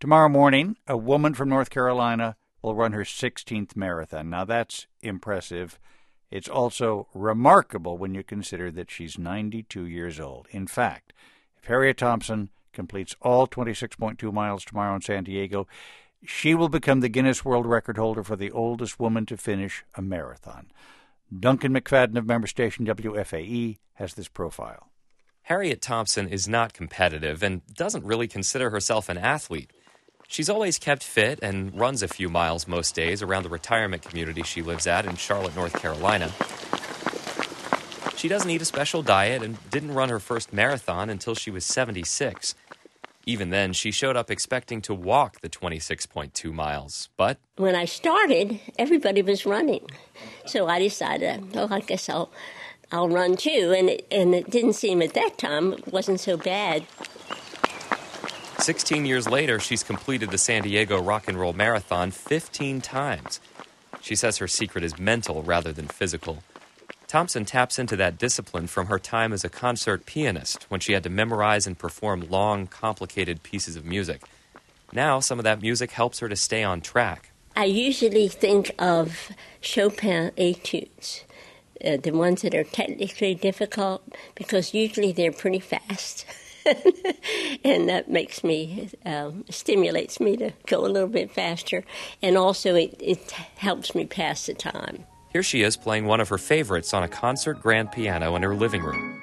Tomorrow morning, a woman from North Carolina will run her 16th marathon. Now, that's impressive. It's also remarkable when you consider that she's 92 years old. In fact, if Harriet Thompson completes all 26.2 miles tomorrow in San Diego, she will become the Guinness World Record holder for the oldest woman to finish a marathon. Duncan McFadden of member station WFAE has this profile. Harriet Thompson is not competitive and doesn't really consider herself an athlete. She's always kept fit and runs a few miles most days around the retirement community she lives at in Charlotte, North Carolina. She doesn't eat a special diet and didn't run her first marathon until she was 76. Even then, she showed up expecting to walk the 26.2 miles, but when I started, everybody was running. So I decided, I guess I'll run too. And it didn't seem at that time, it wasn't so bad. 16 years later, she's completed the San Diego Rock and Roll Marathon 15 times. She says her secret is mental rather than physical. Thompson taps into that discipline from her time as a concert pianist when she had to memorize and perform long, complicated pieces of music. Now, some of that music helps her to stay on track. I usually think of Chopin etudes, the ones that are technically difficult, because usually they're pretty fast. And that makes me, stimulates me to go a little bit faster. And also it helps me pass the time. Here she is playing one of her favorites on a concert grand piano in her living room.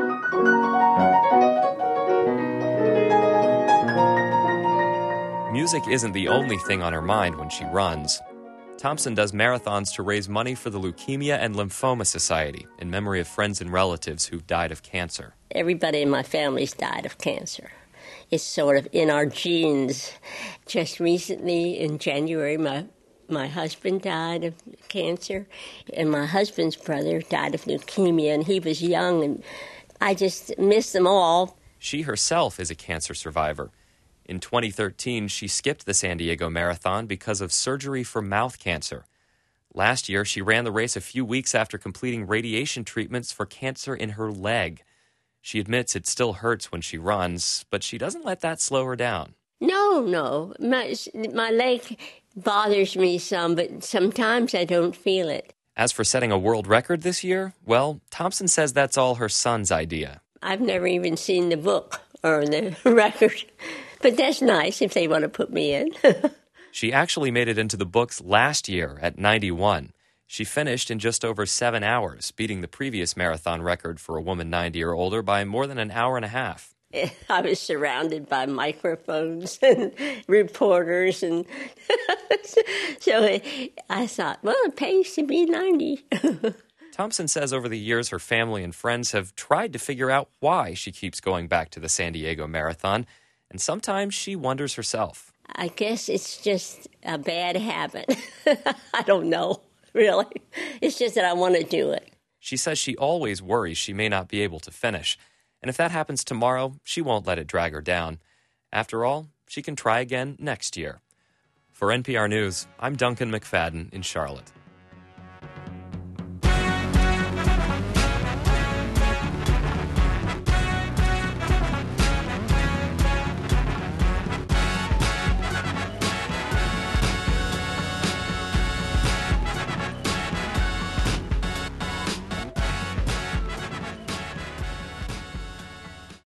Music isn't the only thing on her mind when she runs. Thompson does marathons to raise money for the Leukemia and Lymphoma Society in memory of friends and relatives who died of cancer. Everybody in my family's died of cancer. It's sort of in our genes. Just recently, in January, my husband died of cancer, and my husband's brother died of leukemia, and he was young, and I just miss them all. She herself is a cancer survivor. In 2013, she skipped the San Diego Marathon because of surgery for mouth cancer. Last year, she ran the race a few weeks after completing radiation treatments for cancer in her leg. She admits it still hurts when she runs, but she doesn't let that slow her down. No. My leg bothers me some, but sometimes I don't feel it. As for setting a world record this year, well, Thompson says that's all her son's idea. I've never even seen the book or the record, but that's nice if they want to put me in. She actually made it into the books last year at 91. She finished in just over 7 hours, beating the previous marathon record for a woman 90 or older by more than an hour and a half. I was surrounded by microphones and reporters, and so I thought, well, it pays to be 90. Thompson says over the years her family and friends have tried to figure out why she keeps going back to the San Diego Marathon, and sometimes she wonders herself. I guess it's just a bad habit. I don't know, really. It's just that I want to do it. She says she always worries she may not be able to finish. And if that happens tomorrow, she won't let it drag her down. After all, she can try again next year. For NPR News, I'm Duncan McFadden in Charlotte.